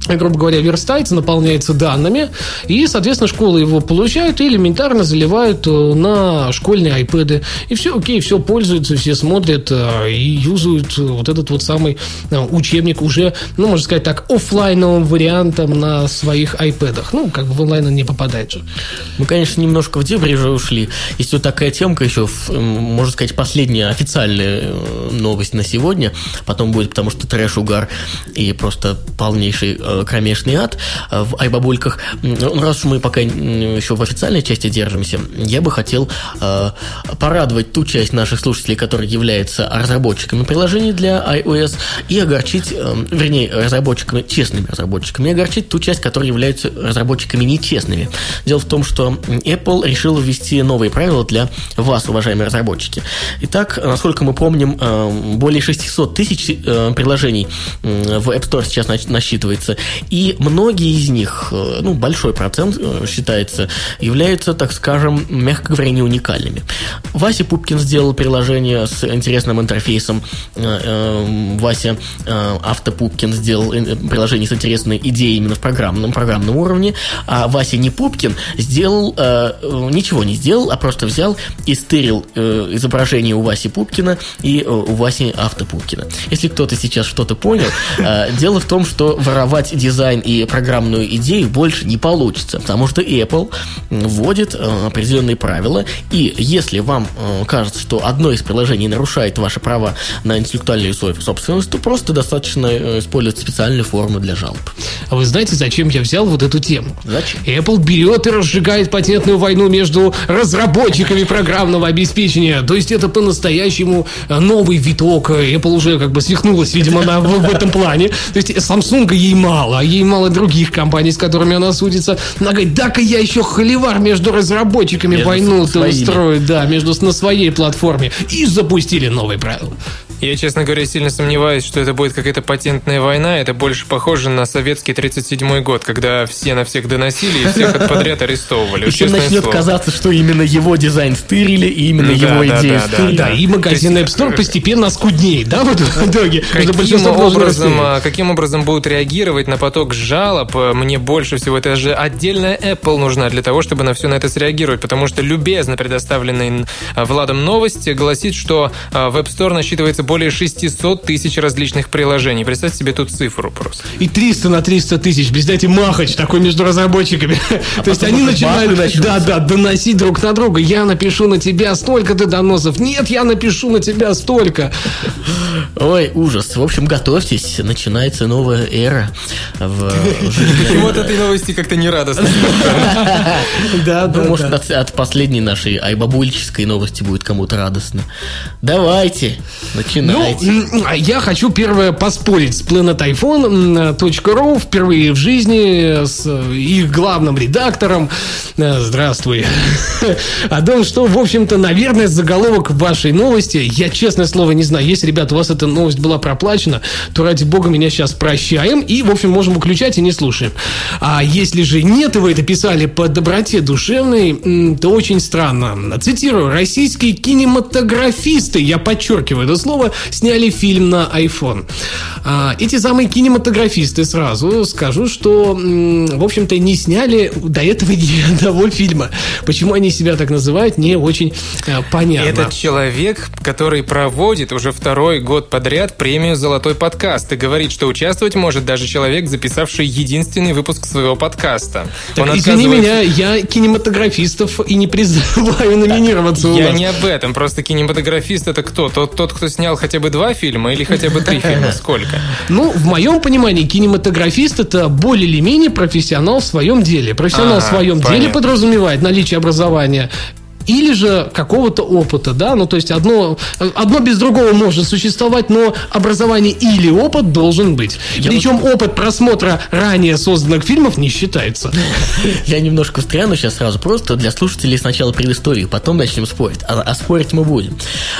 грубо говоря, верстается, наполняется данными, и, соответственно, школы его получают и элементарно заливают на школьные айпэды. И все окей, все пользуются, все смотрят и юзают вот этот вот самый учебник уже, ну, можно сказать так, офлайновым вариантом на своих айпэдах. Ну, как бы в онлайн он не попадает же. Мы, конечно, немножко в дебри уже ушли. Есть вот такая темка еще, можно сказать, последняя официальная новость на сегодня. Потом будет, потому что трэш-угар и просто полнейший кромешный ад в айбабульках. Ну, раз уж мы пока еще в официальной части держимся, я бы хотел э, порадовать ту часть наших слушателей, которые являются разработчиками приложений для iOS, и огорчить, э, вернее, разработчиками, честными разработчиками, и огорчить ту часть, которые являются разработчиками нечестными. Дело в том, что Apple решила ввести новые правила для вас, уважаемые разработчики. Итак, насколько мы помним, э, более шестьсот тысяч э, приложений э, в App Store сейчас насчитывается. И многие из них, ну, большой процент считается, являются, так скажем, мягко говоря, не уникальными. Вася Пупкин сделал приложение с интересным интерфейсом. Вася Автопупкин сделал приложение с интересной идеей именно в программном, программном уровне. А Вася не Пупкин сделал, ничего не сделал, а просто взял и стырил изображение у Васи Пупкина и у Васи Автопупкина. Если кто-то сейчас что-то понял, дело в том, что воровать дизайн и программную идею больше не получится, потому что Apple вводит э, определенные правила, и если вам э, кажется, что одно из приложений нарушает ваши права на интеллектуальную собственность, то просто достаточно э, использовать специальные формы для жалоб. А вы знаете, зачем я взял вот эту тему? Зачем? Apple берет и разжигает патентную войну между разработчиками программного обеспечения. То есть это по-настоящему новый виток. Apple уже как бы свихнулась, видимо, на, в, в этом плане. То есть Samsung ей мало, а ей мало других компаний, с которыми она судится. Она говорит, да-ка я еще холивар между разработчиками между войну-то устрою, да, между, на своей платформе. И запустили новые правила. Я, честно говоря, сильно сомневаюсь, что это будет какая-то патентная война. Это больше похоже на советский тридцать седьмой год, когда все на всех доносили и всех подряд арестовывали. И всем начнет слово. казаться, что именно его дизайн стырили, и именно да, его да, идею да, стырили. Да, да, и магазин App Store постепенно скуднеет, да, в итоге? Каким образом, каким образом будут реагировать на поток жалоб? Мне больше всего, это же отдельная Apple нужна для того, чтобы на все на это среагировать, потому что любезно предоставленные Владом новости гласит, что в App Store насчитывается более шестьсот тысяч различных приложений. Представьте себе тут цифру просто. И триста на триста тысяч. Представьте, махач такой между разработчиками. А То есть они начинают да, да, доносить друг на друга. Я напишу на тебя столько-то доносов. Нет, я напишу на тебя столько. Ой, ужас. В общем, готовьтесь. Начинается новая эра в жизни. Вот этой новости как-то не радостно. Да, да. Может, от последней нашей айбабульческой новости будет кому-то радостно. Давайте, начинайте. Ну, я хочу первое поспорить с планет айфон точка ру впервые в жизни с их главным редактором. Здравствуй. О том, что, в общем-то, наверное, заголовок вашей новости, я, честное слово, не знаю, если, ребята, у вас эта новость была проплачена, то, ради бога, меня сейчас прощаем и, в общем, можем выключать и не слушаем. А если же нет, и вы это писали по доброте душевной, то очень странно. Цитирую: российские кинематографисты, я подчеркиваю это слово, сняли фильм на iPhone. А, эти самые кинематографисты, сразу скажу, что, в общем-то, не сняли до этого ни одного фильма. Почему они себя так называют, не очень а, понятно. Этот человек, который проводит уже второй год подряд премию «Золотой подкаст» и говорит, что участвовать может даже человек, записавший единственный выпуск своего подкаста. Так, Он извини отказывается... меня, я кинематографистов и не призываю номинироваться у Я нас. не об этом, просто кинематографист — это кто? Тот, тот, кто снял хотя бы два фильма или хотя бы три фильма? Сколько? Ну, в моем понимании, кинематографист — это более или менее профессионал в своем деле. Профессионал ага, в своем понятно. деле подразумевает наличие образования или же какого-то опыта, да, ну, то есть одно, одно без другого может существовать, но образование или опыт должен быть. Я Причем вот... опыт просмотра ранее созданных фильмов не считается. Я немножко встряну сейчас сразу, просто для слушателей сначала предысторию, потом начнем спорить, а, а спорить мы будем.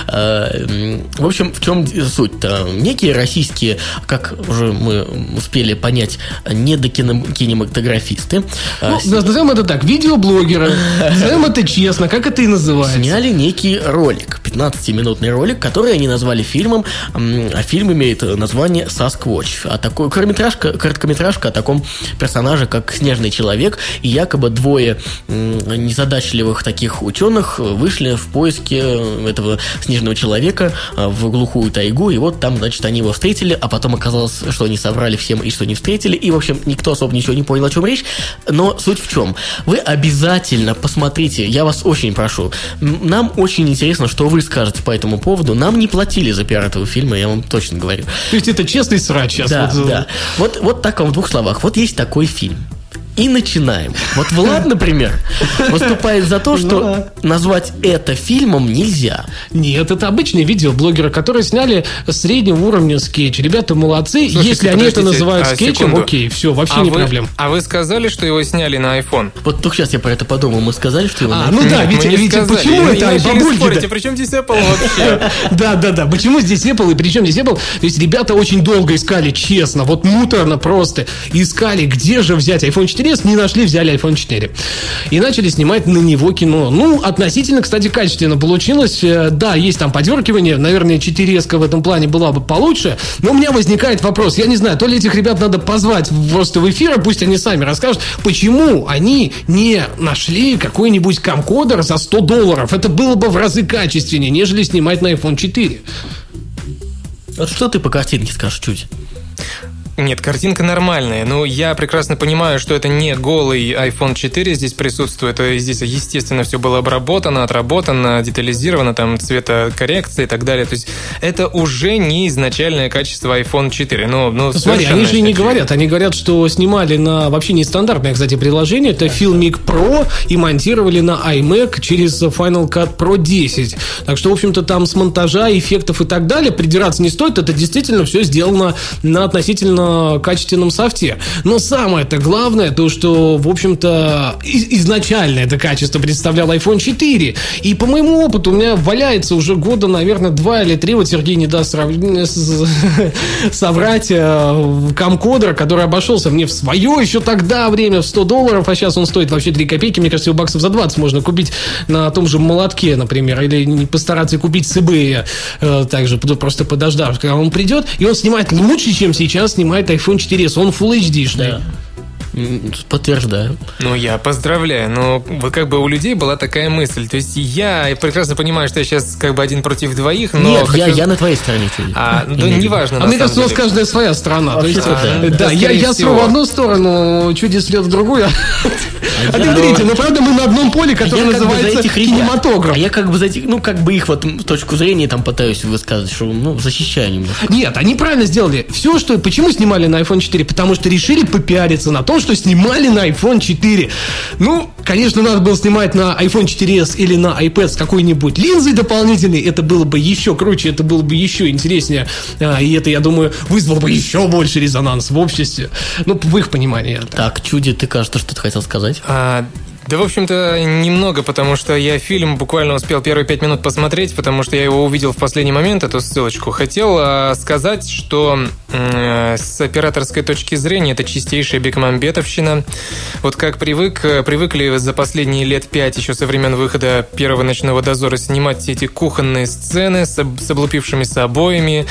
В общем, в чем суть-то? Некие российские, как уже мы успели понять, недокинематографисты. Ну, назовем это так, видеоблогеры, назовем это честно, как это и называется. Сняли некий ролик, пятнадцатиминутный ролик, который они назвали фильмом, а фильм имеет название «Sasquatch». А такой короткометражка, короткометражка о таком персонаже, как Снежный человек, и якобы двое незадачливых таких ученых вышли в поиске этого Снежного человека в глухую тайгу, и вот там, значит, они его встретили, а потом оказалось, что они соврали всем и что не встретили, и, в общем, никто особо ничего не понял, о чем речь, но суть в чем? Вы обязательно посмотрите, я вас очень прошу, нам очень интересно, что вы скажете по этому поводу, нам не платили за пиар этого фильма, я вам точно говорю. То есть это честный срач сейчас? Да, вот... да. Вот, вот так вам в двух словах. Вот есть такой фильм. И начинаем. Вот Влад, например, выступает за то, что назвать это фильмом нельзя. Нет, это обычные видеоблогеры, которые сняли среднего уровня скетч. Ребята молодцы. Слушайте, если они это называют а, скетчем, секунду. окей, все, вообще а не вы, проблем. А вы сказали, что его сняли на iPhone? Вот только сейчас я про это подумал. Мы сказали, что его А, на ну да, Нет, Витя, мы не Витя, сказали. почему И это начали бабульки? спорить, а при чем здесь Apple вообще? Да, да, да. Почему здесь Apple и при чем здесь Apple? То есть ребята очень долго искали, честно, вот муторно просто. Искали, где же взять iPhone четыре эс, не нашли, взяли iPhone четыре. И начали снимать на него кино. Ну, относительно, кстати, качественно получилось. Да, есть там подергивание. Наверное, четыре эс в этом плане была бы получше. Но у меня возникает вопрос. Я не знаю, то ли этих ребят надо позвать просто в эфир, пусть они сами расскажут, почему они не нашли какой-нибудь камкодер за сто долларов. Это было бы в разы качественнее, нежели снимать на iPhone четыре. Вот что ты по картинке скажешь чуть? Нет, картинка нормальная. Ну, я прекрасно понимаю, что это не голый iPhone четыре здесь присутствует. Здесь, естественно, все было обработано, отработано, детализировано, там, цветокоррекция и так далее. То есть, это уже не изначальное качество iPhone четыре. Ну, ну, смотри, они же и не говорят. Они говорят, что снимали на вообще нестандартное, кстати, приложение. Это Filmic Pro и монтировали на iMac через Final Cut Pro десять. Так что, в общем-то, там с монтажа, эффектов и так далее придираться не стоит. Это действительно все сделано на относительно качественном софте. Но самое-то главное, то, что, в общем-то, изначально это качество представлял iPhone четыре. И по моему опыту у меня валяется уже года, наверное, два или три, вот Сергей не даст соврать, камкодер, который обошелся мне в свое еще тогда время в сто долларов, а сейчас он стоит вообще три копейки. Мне кажется, его баксов за двадцать можно купить на том же молотке, например, или не постараться купить с eBay, также просто подождав, когда он придет, и он снимает лучше, чем сейчас снимает iPhone четыре эс, он Full эйч ди-шный. Да. Подтверждаю. Ну, я поздравляю. Но вот как бы у людей была такая мысль. То есть я прекрасно понимаю, что я сейчас как бы один против двоих, но... Нет, хочу... я, я на твоей стороне. А, да, неважно, А на мне самом кажется, у нас деле. каждая своя страна. То есть, да. да, Да, я, скорее я всего. сру в одну сторону, чудес лет в другую. А ты я- смотрите, ну правда мы на одном поле, которое Я как бы за называется этих ребят. кинематограф. А я как бы за этих, ну, как бы их вот точку зрения там пытаюсь высказать, что, ну, защищаю немножко. Нет, они правильно сделали. Все, что... Почему снимали на iPhone четыре? Потому что решили попиариться на том, что снимали на iPhone четыре. Ну, конечно, надо было снимать на iPhone четыре эс или на iPad с какой-нибудь линзой дополнительной. Это было бы еще круче, это было бы еще интереснее. А, и это, я думаю, вызвало бы еще больше резонанс в обществе. Ну, в их понимании. Так, Чуди, ты, кажется, что-то хотел сказать? А, да, в общем-то, немного, потому что я фильм буквально успел первые пять минут посмотреть, потому что я его увидел в последний момент, эту ссылочку. Хотел а, сказать, что э, с операторской точки зрения это чистейшая бекмамбетовщина. Вот как привык, привыкли за последние лет пять, еще со времен выхода первого «Ночного дозора», снимать все эти кухонные сцены с, с облупившимися обоями,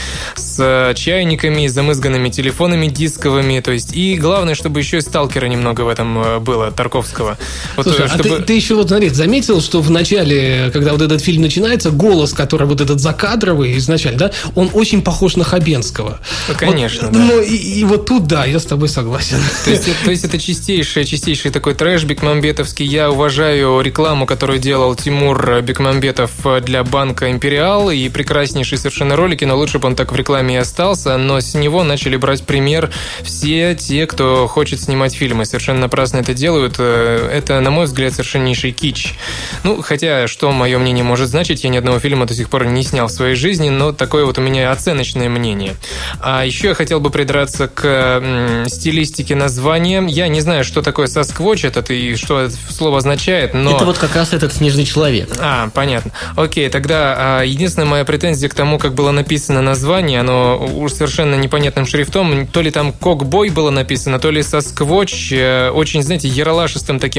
с чайниками, замызганными телефонами дисковыми. То есть, и главное, чтобы еще и «Сталкера» немного в этом было, Тарковского. Вот, Слушай, чтобы... а ты, ты еще вот, смотри, заметил, что в начале, когда вот этот фильм начинается, голос, который вот этот закадровый изначально, да, он очень похож на Хабенского. Ну, конечно, вот, да. Ну, и, и вот тут, да, я с тобой согласен. То есть, то есть это чистейший, чистейший такой трэш бекмамбетовский. Я уважаю рекламу, которую делал Тимур Бекмамбетов для банка «Империал», и прекраснейшие совершенно ролики, но лучше бы он так в рекламе и остался, но с него начали брать пример все те, кто хочет снимать фильмы. Совершенно напрасно это делают. Это, на мой взгляд, совершеннейший кич. Ну, хотя, что мое мнение может значить, я ни одного фильма до сих пор не снял в своей жизни, но такое вот у меня оценочное мнение. А еще я хотел бы придраться к м, стилистике названия. Я не знаю, что такое Sasquatch этот и что это слово означает, но... Это вот как раз этот снежный человек. А, понятно. Окей, тогда а, единственная моя претензия к тому, как было написано название, оно уж совершенно непонятным шрифтом. То ли там «Кокбой» было написано, то ли Sasquatch, э, очень, знаете, яролашистым таким шрифтом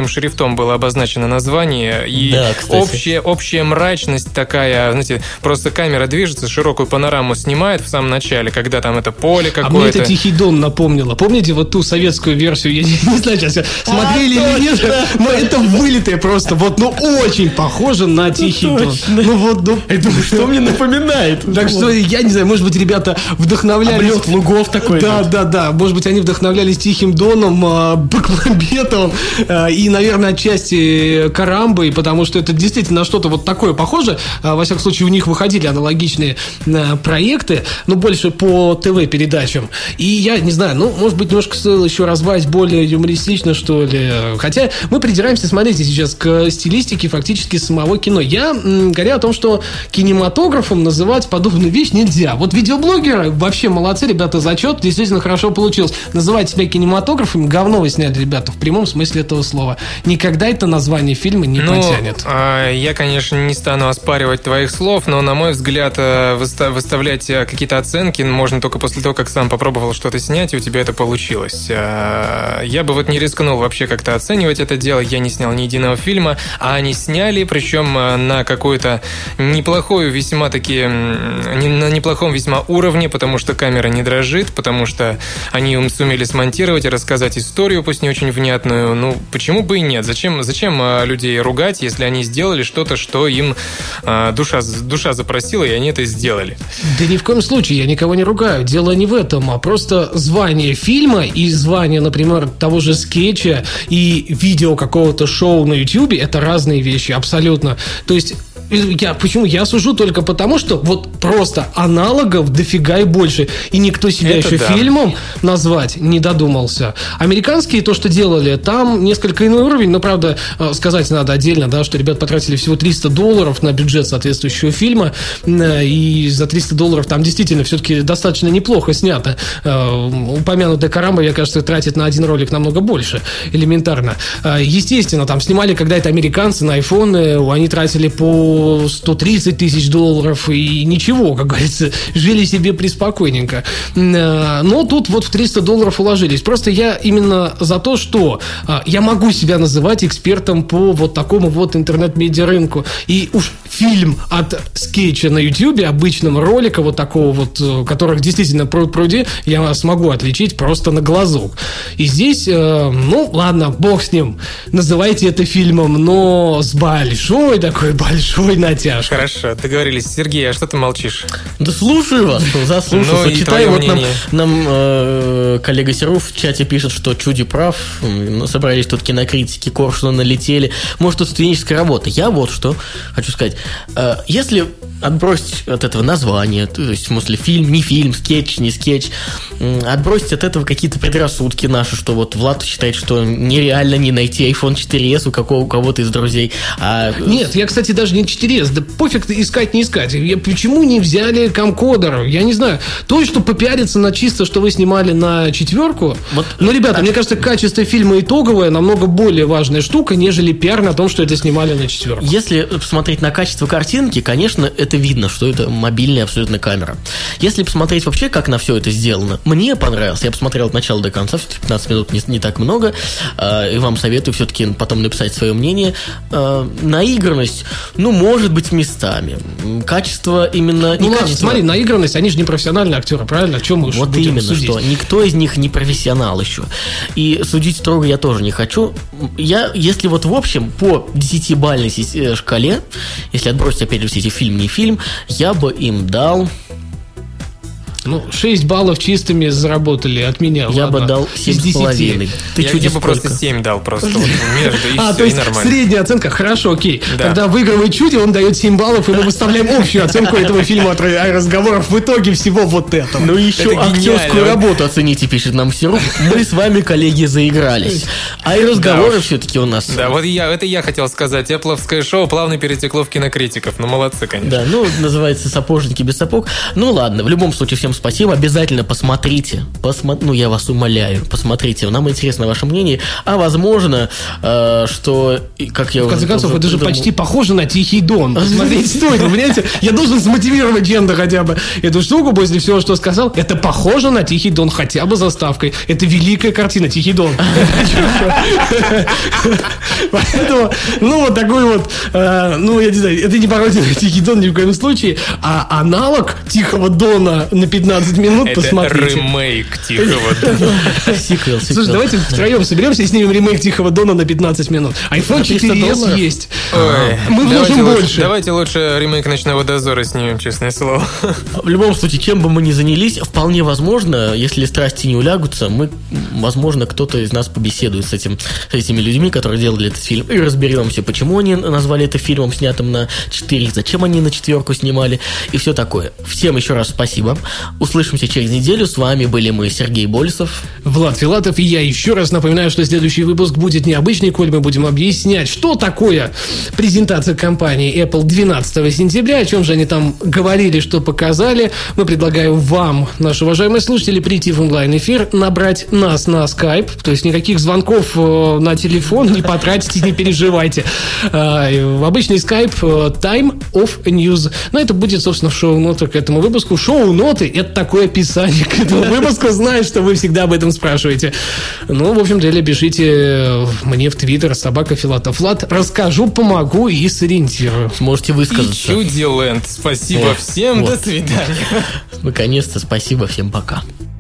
шрифтом было обозначено название, и Да, кстати. общая, общая мрачность такая, знаете, просто камера движется, широкую панораму снимает в самом начале, когда там это поле А мне какое-то. это «Тихий дон» напомнило. Помните вот ту советскую версию? Я не, не знаю, сейчас смотрели А, или нет, точно. но это вылитое просто. Вот, ну, очень похоже на «Тихий дон». Точно. Ну, вот, ну, Я думаю, что мне напоминает? так что, я не знаю, может быть, ребята вдохновлялись... Облет лугов такой. Да, вот. да, да. Может быть, они вдохновлялись «Тихим доном», э, Бекмамбетовым э, и, наверное, отчасти Карамбой, потому что это действительно на что-то вот такое похоже. Э, Во всяком случае, у них выходили аналогичные э, проекты, но больше по ТВ-передачам. И я не знаю, ну, может быть, немножко стоило еще разбавить более юмористично, что ли. Хотя мы придираемся, смотрите, сейчас к стилистике фактически самого кино. Я м, говорю о том, что кинематографом называть подобную вещь нельзя. Вот видеоблогеры вообще молодцы, ребята, зачет, действительно хорошо получилось. Называть себя кинематографом, говно вы сняли, ребята, в прямом смысле этого слова. Никогда это название фильма не Ну, потянет. а, я, конечно, не стану оспаривать твоих слов, но, на мой взгляд, э, выста- выставлять э, какие-то оценки можно только после того, как сам попробовал что-то снять, и у тебя это получилось. А, Я бы вот не рискнул вообще как-то оценивать это дело. Я не снял ни единого фильма, а они сняли, причем э, на какой-то неплохой, весьма таки, м, не- на неплохом весьма уровне, потому что камера не дрожит, потому что они им сумели смонтировать и рассказать историю, пусть не очень внятную. Ну, почему бы и нет? Зачем, зачем э, людей ругать, если они сделали что-то, что им э, душа, душа запросила, и они это сделали? Да ни в коем случае, я никого не ругаю. Дело не в этом, а просто звание фильма и звание, например, того же скетча и видео какого-то шоу на Ютьюбе — это разные вещи, абсолютно. То есть я, почему? Я сужу только потому, что вот просто аналогов дофига и больше. И никто себя Это еще да. фильмом назвать не додумался. Американские то, что делали, там несколько иной уровень. Но, правда, э, сказать надо отдельно, да, что ребят потратили всего триста долларов на бюджет соответствующего фильма. Э, И за триста долларов там действительно все-таки достаточно неплохо снято. Э, Упомянутая Карамба, я, кажется, тратит на один ролик намного больше. Элементарно. Э, Естественно, там снимали, когда это американцы на айфоны, они тратили по сто тридцать тысяч долларов и ничего, как говорится, жили себе преспокойненько. Но тут вот в триста долларов уложились. Просто я именно за то, что я могу себя называть экспертом по вот такому вот интернет-медиарынку. И уж фильм от скетча на Ютьюбе, обычного ролика вот такого вот, которых действительно пруд-пруди, я смогу отличить просто на глазок. И здесь, ну, ладно, бог с ним. Называйте это фильмом, но с большой такой большой натяжкой. Хорошо, договорились. Сергей, а что ты молчишь? Да слушаю вас, заслушался. Ну, и Читаю, твое вот нам, мнение. нам э, коллега Серов в чате пишет, что Чуди прав. М, Собрались тут кинокритики, Коршуна налетели. Может, тут сценическая работа. Я вот что хочу сказать. Э, если отбросить от этого название, то есть, в смысле, фильм, не фильм, скетч, не скетч, м, отбросить от этого какие-то предрассудки наши, что вот Влад считает, что нереально не найти айфон четыре эс у, какого, у кого-то из друзей. А... Нет, я, кстати, даже не четыре эс. Да пофиг искать, не искать. Я, почему не взяли камкодер? Я не знаю. То, что попиариться на чисто, что вы снимали на четверку. Вот, но, ребята, мне кажется, качество фильма итоговое намного более важная штука, нежели пиар на том, что это снимали на четверку. Если посмотреть на качество картинки, конечно, это видно, что это мобильная абсолютно камера. Если посмотреть вообще, как на все это сделано, мне понравилось. Я посмотрел от начала до конца, все-таки пятнадцать минут не, не так много. И вам советую все-таки потом написать свое мнение. Наигранность, ну, может быть, местами. Качество именно... Ну не ладно, качество... смотри, наигранность, они же не профессиональные актеры, правильно? О чем мы уж Вот будем именно, судить? что никто из них не профессионал еще. И судить строго я тоже не хочу. Я, если вот в общем по десятибалльной шкале, если отбросить опять же все эти фильм, не фильм, я бы им дал... Ну, шесть баллов чистыми заработали от меня. Я ладно, бы дал семь из с половиной. Ты я, чуть я бы сколько? просто семь дал просто вот между, и А, все, то и есть нормально. средняя оценка, хорошо, окей. Да. Тогда выигрывает Чуди, он дает семь баллов, и мы выставляем общую оценку этого фильма от разговоров в итоге всего вот этого. Ну еще Это актерскую гениально. работу оцените, пишет нам Серов. Мы с вами, коллеги, заигрались. А и разговоры Да уж. все-таки у нас... Да, вот я, это я хотел сказать. Эппловское шоу плавно перетекло в кинокритиков. Ну, молодцы, конечно. Да, ну, называется «Сапожники без сапог». Ну, ладно, в любом случае, всем всем спасибо. Обязательно посмотрите. Посмо... Ну, я вас умоляю, посмотрите. Нам интересно ваше мнение. А возможно, э, что, как я В конце уже, концов, уже это же придумал... почти похоже на Тихий Дон. Посмотреть стоит, вы понимаете? Я должен смотивировать чем-то хотя бы эту штуку после всего, что сказал. Это похоже на Тихий Дон, хотя бы заставкой. Это великая картина Тихий Дон. Поэтому, ну, вот такой вот, ну, я не знаю, это не пародия на Тихий Дон ни в коем случае, а аналог Тихого Дона на пятнадцать минут, посмотрите. Это ремейк Тихого Дона. Сиквел, сиквел. Слушай, давайте втроем соберемся и снимем ремейк Тихого Дона на пятнадцать минут. айфон четыре эс есть. Ой, Мы давайте вложим лучше- больше. Давайте лучше ремейк «Ночного дозора» снимем, честное слово. В любом случае, чем бы мы ни занялись, вполне возможно, если страсти не улягутся, мы, возможно, кто-то из нас побеседует с, этим, с этими людьми, которые делали этот фильм, и разберемся, почему они назвали это фильмом, снятым на четыре, зачем они на четверку снимали, и все такое. Всем еще раз спасибо. Услышимся через неделю. С вами были мы, Сергей Болесов, Влад Филатов, и я еще раз напоминаю, что следующий выпуск будет необычный, коль мы будем объяснять, что такое презентация компании Apple двенадцатого сентября, о чем же они там говорили, что показали. Мы предлагаем вам, наши уважаемые слушатели, прийти в онлайн-эфир, набрать нас на Skype, то есть никаких звонков э, на телефон не потратите, не переживайте. Э, в обычный Skype э, Time of News. Но это будет, собственно, в шоу-нотах к этому выпуску. Шоу-ноты – это такое описание к этому выпуску. Знаю, что вы всегда об этом спрашиваете. Ну, в общем-то, или пишите мне в Твиттер собака Филатов Влад. Расскажу, помогу и сориентирую. сможете высказаться. Чудиленд. Спасибо Вот, всем. вот. До свидания. Наконец-то спасибо, всем пока.